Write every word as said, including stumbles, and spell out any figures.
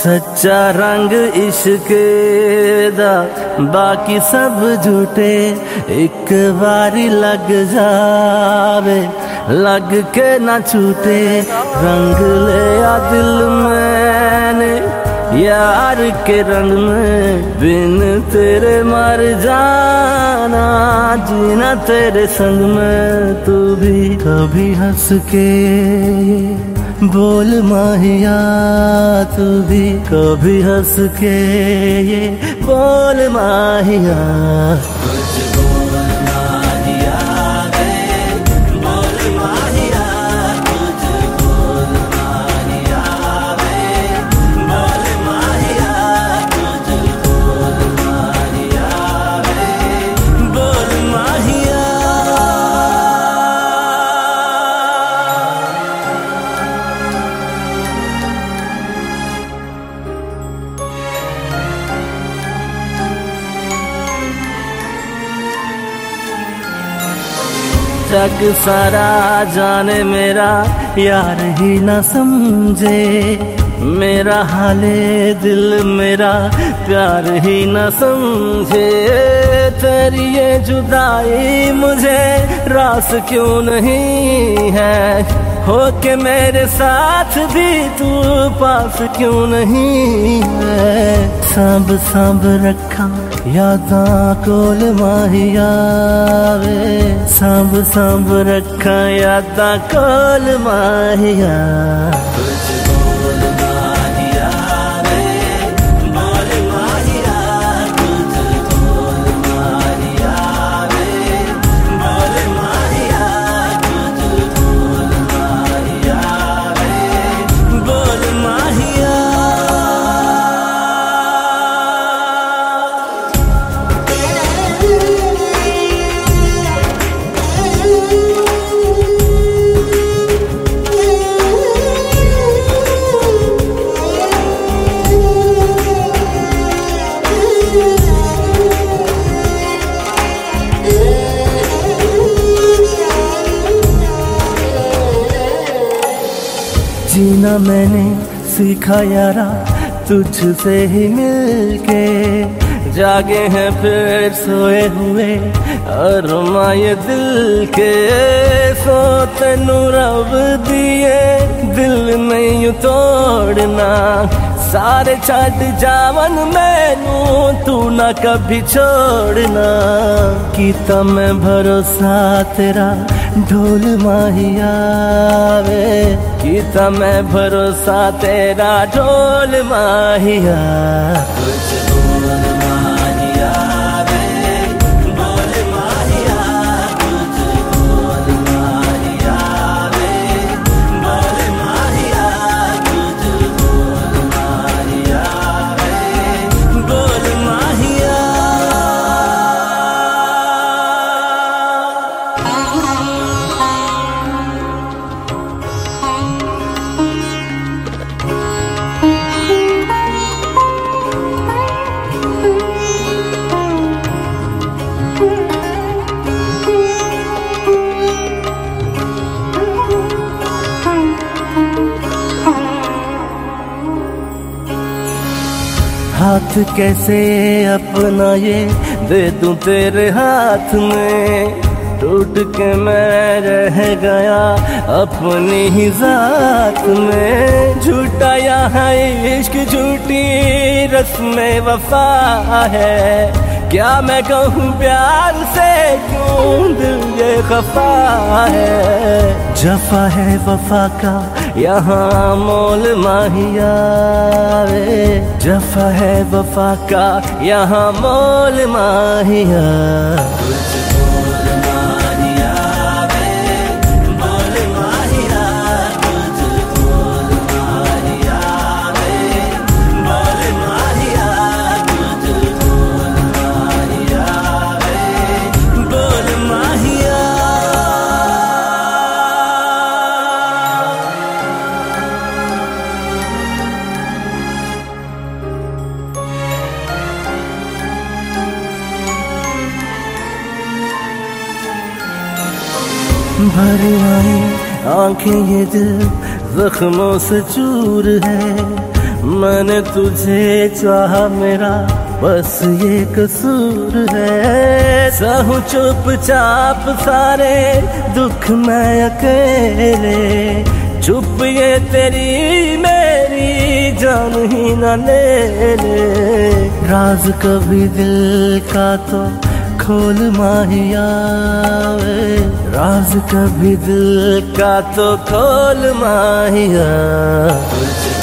सच्चा रंग इश्क दा बाकी सब झूठे, एक बारी लग जावे लग के ना छूटे। रंग ले आ दिल मैंने यार के रंग में, बिन तेरे मर जाना जीना तेरे संग में। तू भी कभी हंस के बोल माहिया, तू भी कभी हंस के ये बोल माहिया। जग सारा जाने मेरा यार ही ना समझे, मेरा हाले दिल मेरा प्यार ही ना समझे। तेरी ये जुदाई मुझे रास क्यों नहीं है, हो के मेरे साथ भी तू पास क्यों नहीं है। सांभ सांभ रखा यादा कोल माहिया वे, सांभ सांभ रखा यादा कोल माहिया। जीना मैंने सीखा यारा तुझसे ही मिलके, जागे हैं फिर सोए हुए अरमाए दिल के। सो तेनू रब दिए दिल नहीं तोड़ना, सारे छड़ जावन मैनू तू ना कभी छोड़ना। कीता मैं भरोसा तेरा ढोल माहिया वे, कीता मैं भरोसा तेरा ढोल माहिया। हाथ कैसे अपना ये दे दूं तेरे हाथ में, टूट के मैं रह गया अपनी ही जात में। झूठा यहाँ इश्क झूठी रस्में वफा है, क्या मैं कहूँ प्यार से क्यों दिल ये खफा है। जफा है वफा का यहाँ मोल माहिया रे, जफा है वफा का यहाँ मोल माहिया। भर आई आंखें ये दिल जख्मों से चूर है, मैंने तुझे चाहा मेरा बस ये कसूर है। सहूं चुपचाप सारे दुख मैं अकेले, चुप ये तेरी मेरी जान ही न ले ले। राज कभी दिल का तो खोल माहिया वे, राज कभी दिल का तो खोल माहिया।